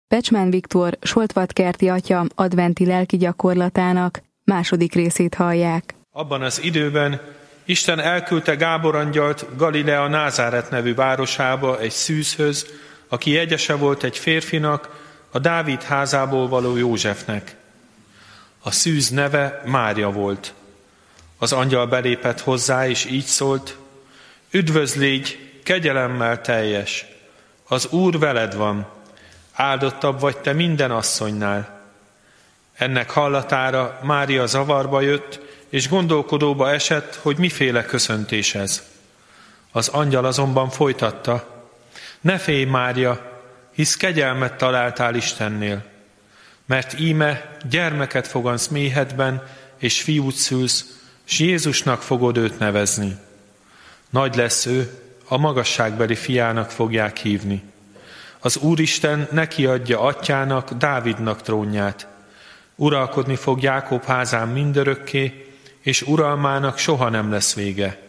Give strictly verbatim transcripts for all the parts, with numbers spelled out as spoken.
Pecsmán Viktor Soltvatkerti atya adventi lelki gyakorlatának második részét hallják. Abban az időben Isten elküldte Gábor angyalt Galilea Názáret nevű városába egy szűzhöz, aki jegyese volt egy férfinak, a Dávid házából való Józsefnek. A szűz neve Mária volt. Az angyal belépett hozzá, és így szólt: Üdvözlégy, kegyelemmel teljes! Az Úr veled van, áldottabb vagy te minden asszonynál. Ennek hallatára Mária zavarba jött, és gondolkodóba esett, hogy miféle köszöntés ez. Az angyal azonban folytatta: Ne félj, Mária, hisz kegyelmet találtál Istennél, mert íme gyermeket fogansz méhedben, és fiút szülsz, s Jézusnak fogod őt nevezni. Nagy lesz ő, a magasságbeli fiának fogják hívni. Az Úristen neki adja atyának, Dávidnak trónját. Uralkodni fog Jákob házán mindörökké, és uralmának soha nem lesz vége.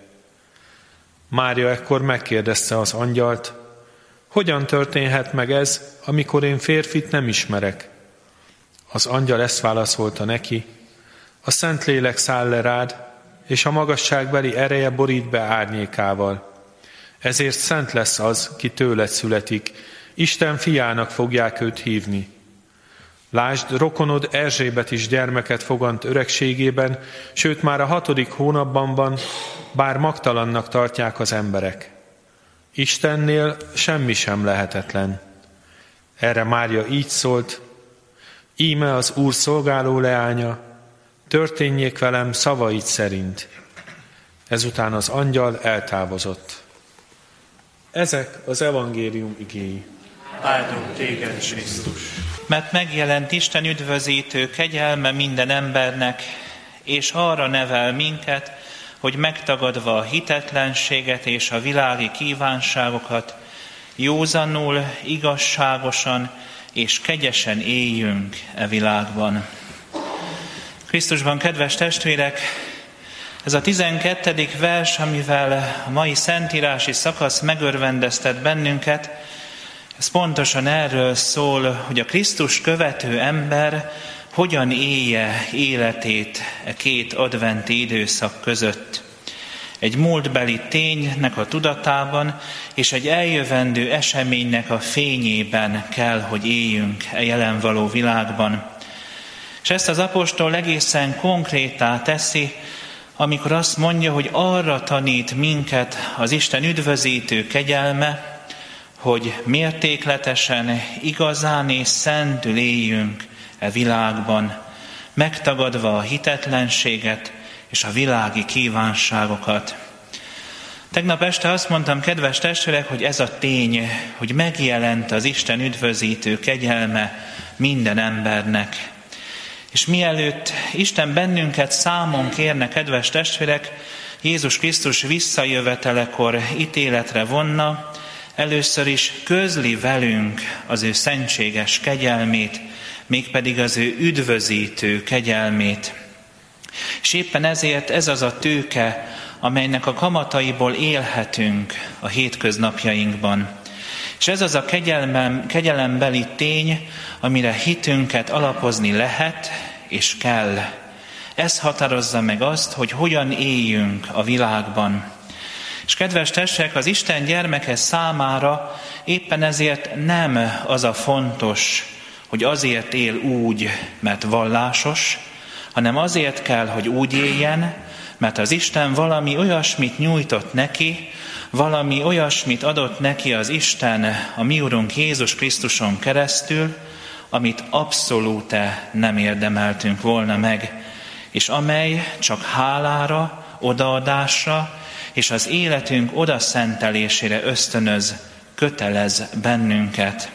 Mária ekkor megkérdezte az angyalt: Hogyan történhet meg ez, amikor én férfit nem ismerek? Az angyal ezt válaszolta neki: A Szentlélek száll le rád, és a magasságbeli ereje borít be árnyékával. Ezért szent lesz az, ki tőled születik, Isten fiának fogják őt hívni. Lásd, rokonod Erzsébet is gyermeket fogant öregségében, sőt már a hatodik hónapban van, bár magtalannak tartják az emberek. Istennél semmi sem lehetetlen. Erre Mária így szólt: Íme az Úr szolgáló leánya, történjék velem szavaid szerint. Ezután az angyal eltávozott. Ezek az evangélium igéi. Áldunk téged, Krisztus! Mert megjelent Isten üdvözítő kegyelme minden embernek, és arra nevel minket, hogy megtagadva a hitetlenséget és a világi kívánságokat, józanul, igazságosan és kegyesen éljünk e világban. Krisztusban, kedves testvérek, ez a tizenkettedik vers, amivel a mai szentírási szakasz megörvendeztet bennünket, ez pontosan erről szól, hogy a Krisztus követő ember hogyan élje életét e két adventi időszak között. Egy múltbeli ténynek a tudatában és egy eljövendő eseménynek a fényében kell, hogy éljünk e jelen való világban. És ezt az apostol egészen konkrétá teszi, amikor azt mondja, hogy arra tanít minket az Isten üdvözítő kegyelme, hogy mértékletesen, igazán és szentül éljünk e világban, megtagadva a hitetlenséget és a világi kívánságokat. Tegnap este azt mondtam, kedves testvérek, hogy ez a tény, hogy megjelent az Isten üdvözítő kegyelme minden embernek. És mielőtt Isten bennünket számon kérne, kedves testvérek, Jézus Krisztus visszajövetelekor ítéletre vonna, először is közli velünk az ő szentséges kegyelmét, mégpedig az ő üdvözítő kegyelmét. És éppen ezért ez az a tőke, amelynek a kamataiból élhetünk a hétköznapjainkban. És ez az a kegyelmem, kegyelembeli tény, amire hitünket alapozni lehet és kell. Ez határozza meg azt, hogy hogyan éljünk a világban. És kedves testvérek, az Isten gyermeke számára éppen ezért nem az a fontos, hogy azért él úgy, mert vallásos, hanem azért kell, hogy úgy éljen, mert az Isten valami olyasmit nyújtott neki, valami olyasmit adott neki az Isten a mi Urunk Jézus Krisztuson keresztül, amit abszolút nem érdemeltünk volna meg, és amely csak hálára, odaadásra és az életünk odaszentelésére ösztönöz, kötelez bennünket.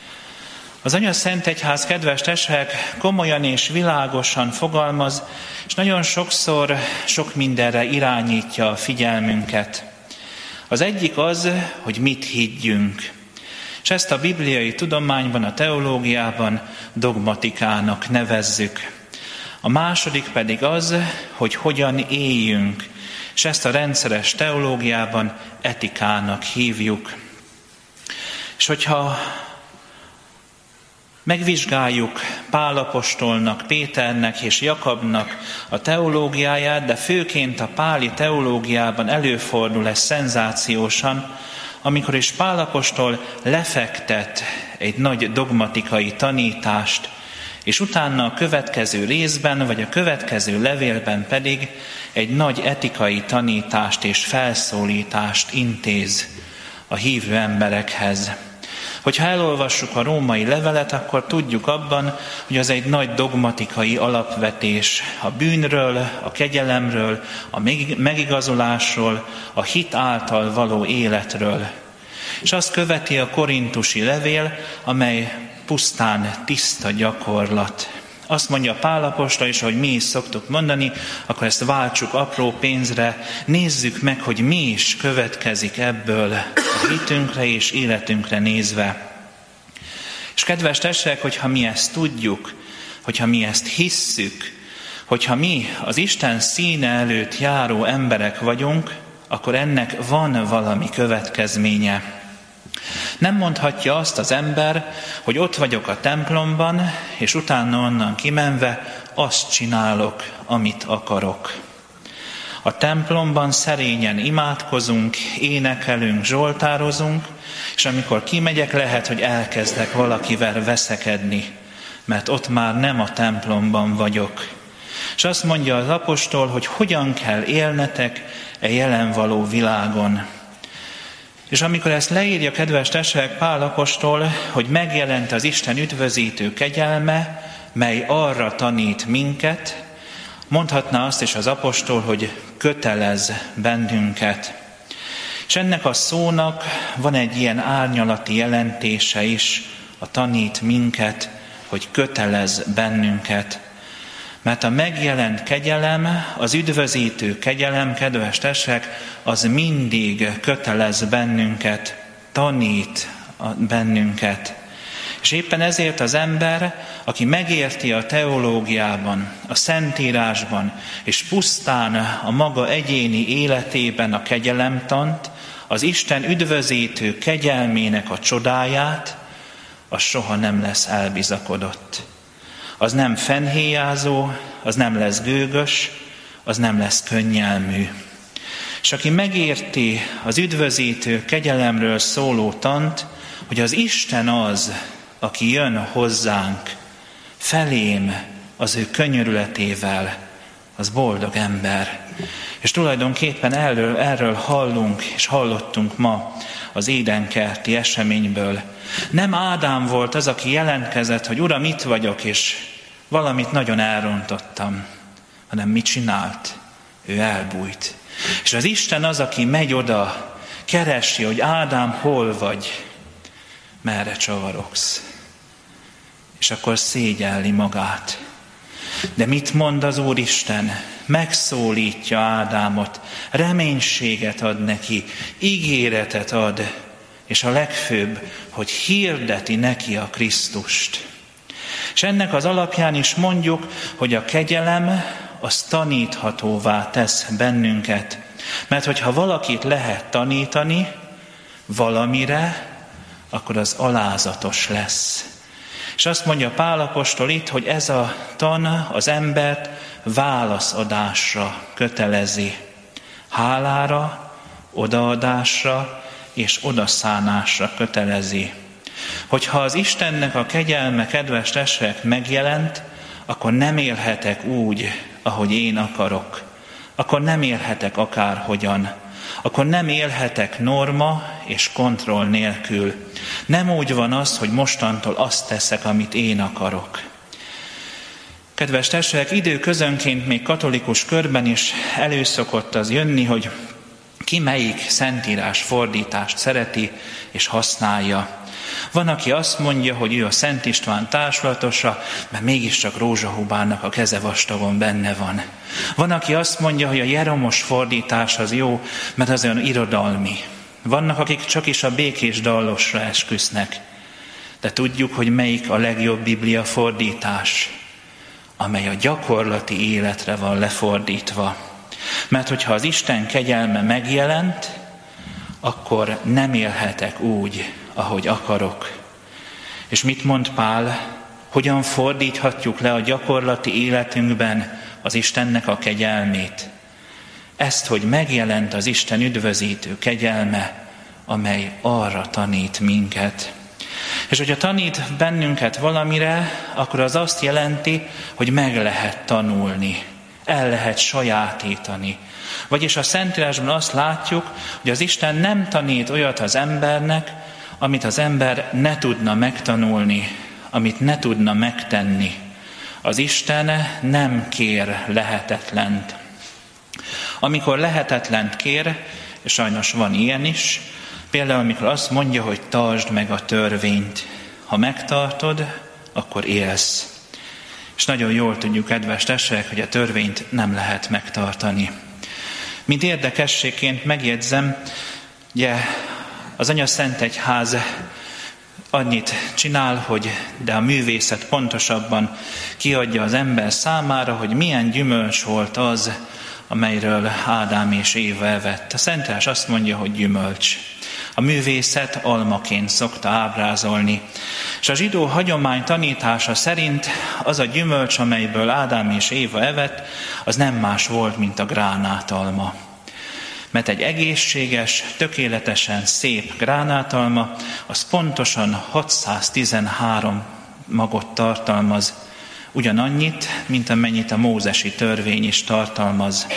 Az Anya Szent Egyház, kedves testvérek, komolyan és világosan fogalmaz, és nagyon sokszor sok mindenre irányítja a figyelmünket. Az egyik az, hogy mit higgyünk. És ezt a bibliai tudományban, a teológiában dogmatikának nevezzük. A második pedig az, hogy hogyan éljünk. És ezt a rendszeres teológiában etikának hívjuk. És hogyha Megvizsgáljuk Pál apostolnak, Péternek és Jakabnak a teológiáját, de főként a páli teológiában előfordul ez szenzációsan, amikor is Pál apostol lefektet egy nagy dogmatikai tanítást, és utána a következő részben, vagy a következő levélben pedig egy nagy etikai tanítást és felszólítást intéz a hívő emberekhez. Hogyha elolvassuk a római levelet, akkor tudjuk abban, hogy az egy nagy dogmatikai alapvetés a bűnről, a kegyelemről, a megigazolásról, a hit által való életről. És azt követi a korintusi levél, amely pusztán tiszta gyakorlat. Azt mondja Pál apostol is, hogy mi is szoktuk mondani, akkor ezt váltsuk apró pénzre, nézzük meg, hogy mi is következik ebből a hitünkre és életünkre nézve. És kedves testvérek, hogyha mi ezt tudjuk, hogyha mi ezt hisszük, hogyha mi az Isten színe előtt járó emberek vagyunk, akkor ennek van valami következménye. Nem mondhatja azt az ember, hogy ott vagyok a templomban, és utána onnan kimenve azt csinálok, amit akarok. A templomban szerényen imádkozunk, énekelünk, zsoltározunk, és amikor kimegyek, lehet, hogy elkezdek valakivel veszekedni, mert ott már nem a templomban vagyok. És azt mondja az apostol, hogy hogyan kell élnetek e jelen való világon. És amikor ezt leírja, kedves testvérek, Pál apostol, hogy megjelent az Isten üdvözítő kegyelme, mely arra tanít minket, mondhatná azt is az apostol, hogy kötelez bennünket. És ennek a szónak van egy ilyen árnyalati jelentése is, a tanít minket, hogy kötelez bennünket. Mert a megjelent kegyelem, az üdvözítő kegyelem, kedves testvérek, az mindig kötelez bennünket, tanít bennünket. És éppen ezért az ember, aki megérti a teológiában, a Szentírásban, és pusztán a maga egyéni életében a kegyelemtant, az Isten üdvözítő kegyelmének a csodáját, az soha nem lesz elbizakodott. Az nem fennhéjázó, az nem lesz gőgös, az nem lesz könnyelmű. És aki megérti az üdvözítő kegyelemről szóló tant, hogy az Isten az, aki jön hozzánk, felém az ő könyörületével, az boldog ember. És tulajdonképpen erről, erről hallunk, és hallottunk ma az édenkerti eseményből. Nem Ádám volt az, aki jelentkezett, hogy Uram, itt vagyok, és valamit nagyon elrontottam, hanem mit csinált? Ő elbújt. És az Isten az, aki megy oda, keresi, hogy Ádám, hol vagy, merre csavarogsz. És akkor szégyelli magát. De mit mond az Úristen? Megszólítja Ádámot, reménységet ad neki, ígéretet ad, és a legfőbb, hogy hirdeti neki a Krisztust. És ennek az alapján is mondjuk, hogy a kegyelem az taníthatóvá tesz bennünket. Mert hogyha valakit lehet tanítani valamire, akkor az alázatos lesz. És azt mondja Pál apostol itt, hogy ez a tan az embert válaszadásra kötelezi. Hálára, odaadásra és odaszánásra kötelezi. Hogyha az Istennek a kegyelme, kedves testvérek, megjelent, akkor nem élhetek úgy, ahogy én akarok. Akkor nem élhetek akárhogyan. Akkor nem élhetek norma és kontroll nélkül. Nem úgy van az, hogy mostantól azt teszek, amit én akarok. Kedves testvérek, időközönként még katolikus körben is előszokott az jönni, hogy ki melyik szentírás fordítást szereti és használja. Van, aki azt mondja, hogy ő a Szent István társulatosa, mert mégiscsak Rózsahubának a keze vastagon benne van. Van, aki azt mondja, hogy a Jeromos fordítás az jó, mert az olyan irodalmi. Vannak, akik csak is a Békés Dallosra esküsznek. De tudjuk, hogy melyik a legjobb Biblia fordítás, amely a gyakorlati életre van lefordítva. Mert hogyha az Isten kegyelme megjelent, akkor nem élhetek úgy, ahogy akarok. És mit mond Pál? Hogyan fordíthatjuk le a gyakorlati életünkben az Istennek a kegyelmét? Ezt, hogy megjelent az Isten üdvözítő kegyelme, amely arra tanít minket. És hogyha tanít bennünket valamire, akkor az azt jelenti, hogy meg lehet tanulni, el lehet sajátítani. Vagyis a Szentírásban azt látjuk, hogy az Isten nem tanít olyat az embernek, amit az ember ne tudna megtanulni, amit ne tudna megtenni. Az Isten nem kér lehetetlent. Amikor lehetetlent kér, és sajnos van ilyen is, például amikor azt mondja, hogy tartsd meg a törvényt. Ha megtartod, akkor élsz. És nagyon jól tudjuk, kedves testvérek, hogy a törvényt nem lehet megtartani. Mint érdekességként megjegyzem, ugye az Anyaszentegyház annyit csinál, hogy de a művészet pontosabban kiadja az ember számára, hogy milyen gyümölcs volt az, amelyről Ádám és Éva evett. A Szentírás azt mondja, hogy gyümölcs. A művészet almaként szokta ábrázolni. És a zsidó hagyomány tanítása szerint az a gyümölcs, amelyből Ádám és Éva evett, az nem más volt, mint a gránátalma. Mert egy egészséges, tökéletesen szép gránátalma, az pontosan hatszáztizenhárom magot tartalmaz, ugyanannyit, mint amennyit a mózesi törvény is tartalmaz.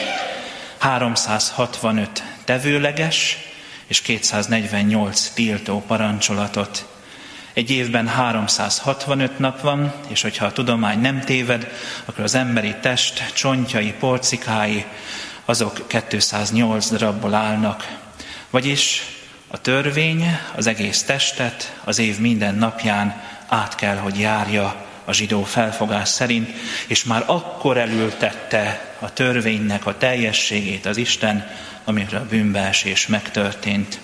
háromszázhatvanöt tevőleges és kétszáznegyvennyolc tiltó parancsolatot. Egy évben háromszázhatvanöt nap van, és hogyha a tudomány nem téved, akkor az emberi test csontjai, porcikái, azok kétszáznyolc darabból állnak. Vagyis a törvény az egész testet az év minden napján át kell, hogy járja a zsidó felfogás szerint, és már akkor elültette a törvénynek a teljességét az Isten, amikor a bűnbeesés megtörtént.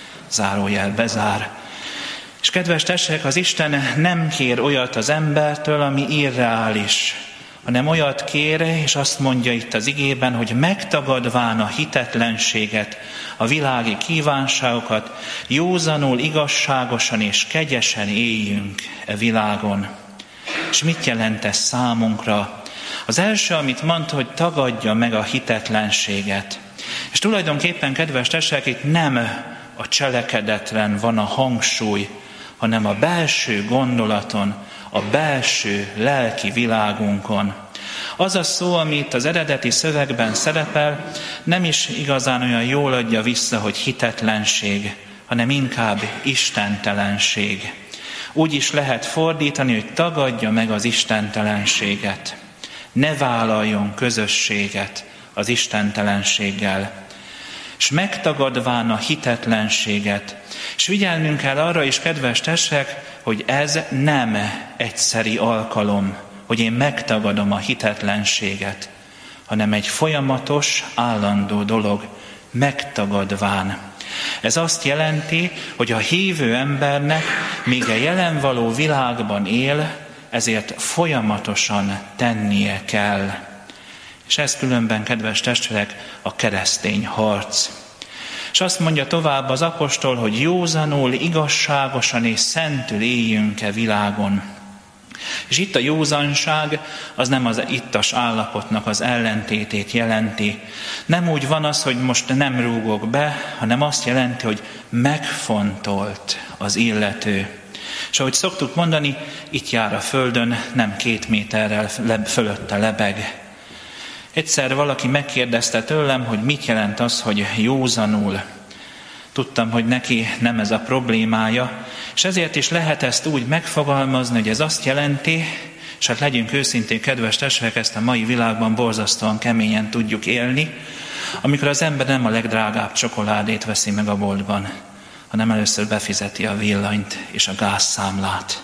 Zárójel bezár. És kedves testvérek, az Isten nem kér olyat az embertől, ami irreális, hanem olyat kér, és azt mondja itt az igében, hogy megtagadván a hitetlenséget, a világi kívánságokat, józanul, igazságosan és kegyesen éljünk e világon. És mit jelent ez számunkra? Az első, amit mondta, hogy tagadja meg a hitetlenséget. És tulajdonképpen, kedves testvérek, itt nem a cselekedetlen van a hangsúly, hanem a belső gondolaton, a belső lelki világunkon. Az a szó, ami itt az eredeti szövegben szerepel, nem is igazán olyan jól adja vissza, hogy hitetlenség, hanem inkább istentelenség. Úgy is lehet fordítani, hogy tagadja meg az istentelenséget. Ne vállaljon közösséget az istentelenséggel. És megtagadván a hitetlenséget. És figyelnünk kell arra is, kedves testvérek, hogy ez nem egyszeri alkalom, hogy én megtagadom a hitetlenséget, hanem egy folyamatos, állandó dolog, megtagadván. Ez azt jelenti, hogy a hívő embernek, míg a jelen való világban él, ezért folyamatosan tennie kell. És ez különben, kedves testvérek, a keresztény harc. És azt mondja tovább az apostol, hogy józanul, igazságosan és szentül éljünk-e világon. És itt a józanság az nem az ittas állapotnak az ellentétét jelenti. Nem úgy van az, hogy most nem rúgok be, hanem azt jelenti, hogy megfontolt az illető. És ahogy szoktuk mondani, itt jár a földön, nem két méterrel fölötte lebeg. Egyszer valaki megkérdezte tőlem, hogy mit jelent az, hogy józanul. Tudtam, hogy neki nem ez a problémája, és ezért is lehet ezt úgy megfogalmazni, hogy ez azt jelenti, és hát legyünk őszintén, kedves testvérek, ezt a mai világban borzasztóan keményen tudjuk élni, amikor az ember nem a legdrágább csokoládét veszi meg a boltban, hanem először befizeti a villanyt és a gázszámlát.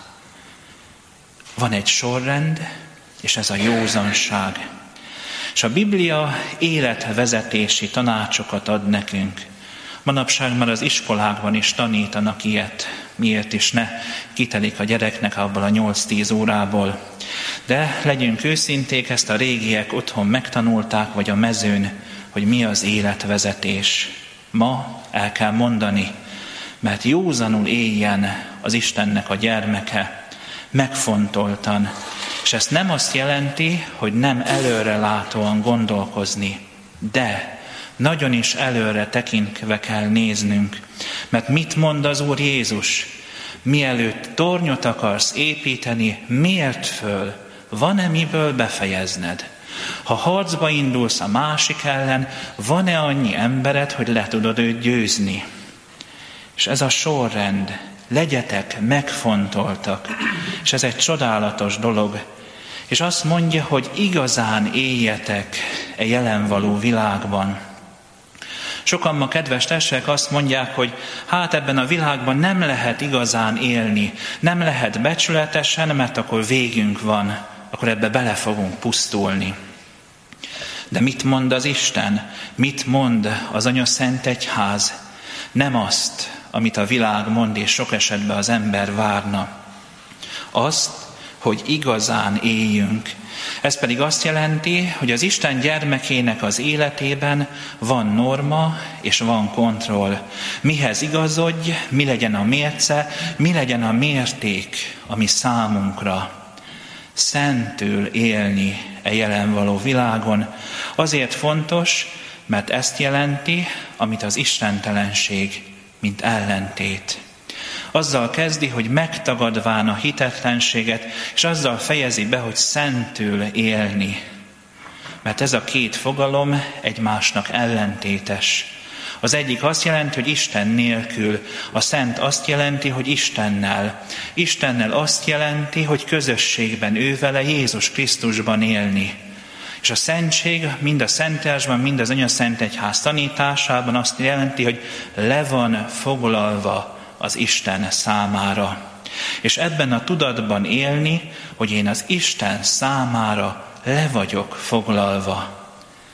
Van egy sorrend, és ez a józanság. És a Biblia életvezetési tanácsokat ad nekünk. Manapság már az iskolákban is tanítanak ilyet. Miért is ne kitelik a gyereknek abból a nyolc-tíz órából. De legyünk őszinték, ezt a régiek otthon megtanulták, vagy a mezőn, hogy mi az életvezetés. Ma el kell mondani, mert józanul éljen az Istennek a gyermeke, megfontoltan. És ez nem azt jelenti, hogy nem előrelátóan gondolkozni, de nagyon is előre tekintve kell néznünk. Mert mit mond az Úr Jézus? Mielőtt tornyot akarsz építeni, mért föl? Van-e miből befejezned? Ha harcba indulsz a másik ellen, van-e annyi embered, hogy le tudod őt győzni? És ez a sorrend, legyetek megfontoltak, és ez egy csodálatos dolog. És azt mondja, hogy igazán éljetek e jelen való világban. Sokan ma, kedves testvérek, azt mondják, hogy hát ebben a világban nem lehet igazán élni, nem lehet becsületesen, mert akkor végünk van, akkor ebbe bele fogunk pusztulni. De mit mond az Isten? Mit mond az Anya Szent Egyház? Nem azt, amit a világ mond, és sok esetben az ember várna. Azt, hogy igazán éljünk. Ez pedig azt jelenti, hogy az Isten gyermekének az életében van norma és van kontroll. Mihez igazodj, mi legyen a mérce, mi legyen a mérték, ami számunkra. Szentül élni e jelen való világon. Azért fontos, mert ezt jelenti, amit az istentelenség, mint ellentét. Azzal kezdi, hogy megtagadván a hitetlenséget, és azzal fejezi be, hogy szentül élni. Mert ez a két fogalom egymásnak ellentétes. Az egyik azt jelenti, hogy Isten nélkül, a szent azt jelenti, hogy Istennel. Istennel azt jelenti, hogy közösségben ővele, Jézus Krisztusban élni. És a szentség mind a Szentírásban, mind az Anya Szent Egyház tanításában azt jelenti, hogy le van foglalva az Isten számára. És ebben a tudatban élni, hogy én az Isten számára le vagyok foglalva.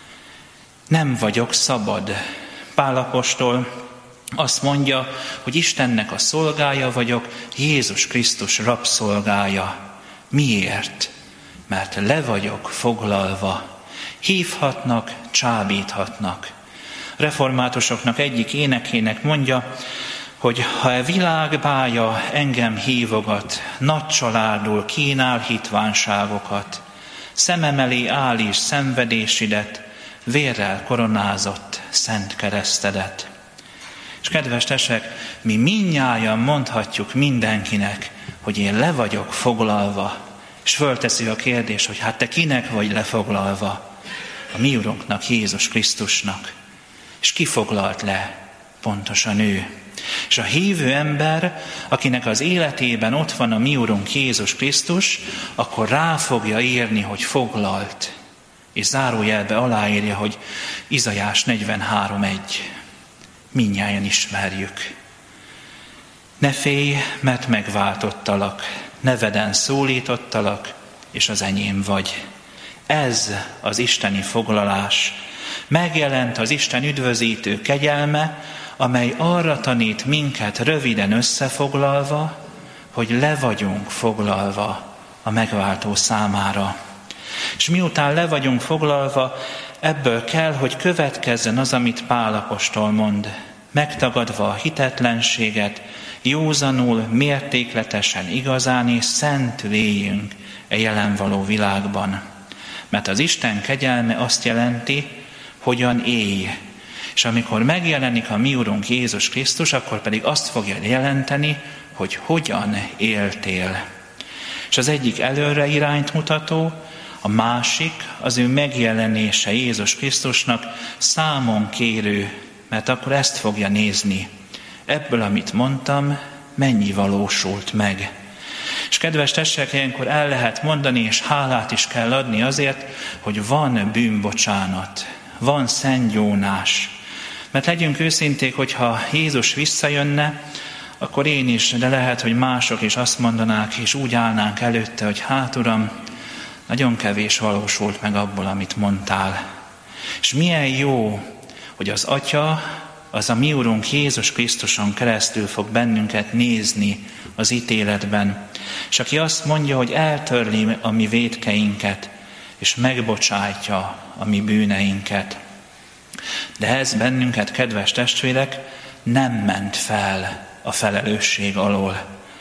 Nem vagyok szabad. Pál apostol azt mondja, hogy Istennek a szolgája vagyok, Jézus Krisztus rabszolgája. Miért? Mert le vagyok foglalva. Hívhatnak, csábíthatnak. Reformátusoknak egyik énekének mondja, hogy ha a világ bája engem hívogat, nagy családul kínál hitvánságokat, szemem elé állíts szenvedésidet, vérrel koronázott szent keresztedet. És kedves testvérek, mi mindnyájan mondhatjuk mindenkinek, hogy én le vagyok foglalva, és fölteszi a kérdés, hogy hát te kinek vagy lefoglalva? A mi Urunknak, Jézus Krisztusnak. És ki foglalt le? Pontosan ő. És a hívő ember, akinek az életében ott van a mi Urunk Jézus Krisztus, akkor rá fogja írni, hogy foglalt. És zárójelbe aláírja, hogy Izaiás negyvenhárom egy. Mindnyájan ismerjük. Ne félj, mert megváltottalak, neveden szólítottalak, és az enyém vagy. Ez az isteni foglalás. Megjelent az Isten üdvözítő kegyelme, amely arra tanít minket röviden összefoglalva, hogy le vagyunk foglalva a megváltó számára. És miután le vagyunk foglalva, ebből kell, hogy következzen az, amit Pál apostol mond, megtagadva a hitetlenséget, józanul, mértékletesen, igazán és szentül éljünk e jelen való világban. Mert az Isten kegyelme azt jelenti, hogyan élj. És amikor megjelenik a mi Urunk Jézus Krisztus, akkor pedig azt fogja jelenteni, hogy hogyan éltél. És az egyik előre irányt mutató, a másik az ő megjelenése Jézus Krisztusnak számon kérő, mert akkor ezt fogja nézni. Ebből, amit mondtam, mennyi valósult meg. És kedves testvérek, ilyenkor el lehet mondani, és hálát is kell adni azért, hogy van bűnbocsánat, van szentgyónás. Mert legyünk őszinték, hogyha Jézus visszajönne, akkor én is, de lehet, hogy mások is azt mondanák, és úgy állnánk előtte, hogy hát Uram, nagyon kevés valósult meg abból, amit mondtál. És milyen jó, hogy az Atya, az a mi Urunk Jézus Krisztuson keresztül fog bennünket nézni az ítéletben, és aki azt mondja, hogy eltörli a mi vétkeinket, és megbocsátja a mi bűneinket. De ez bennünket, kedves testvérek, nem ment fel a felelősség alól.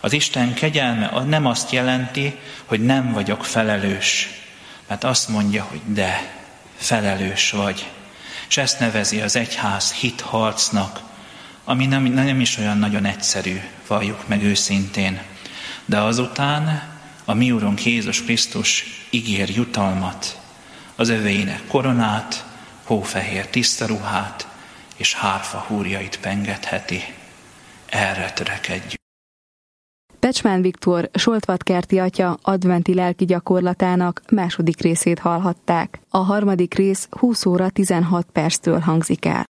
Az Isten kegyelme nem azt jelenti, hogy nem vagyok felelős, mert azt mondja, hogy de, felelős vagy. És ezt nevezi az egyház hitharcnak, ami nem, nem is olyan nagyon egyszerű, valljuk meg őszintén. De azután a mi Urunk Jézus Krisztus ígér jutalmat, az övéinek koronát, hófehér tisztaruhát és hárfa húrjait pengetheti. Erre törekedjünk. Becsmán Viktor, Soltvatkerti atya adventi lelki gyakorlatának második részét hallhatták. A harmadik rész húsz óra tizenhat perctől hangzik el.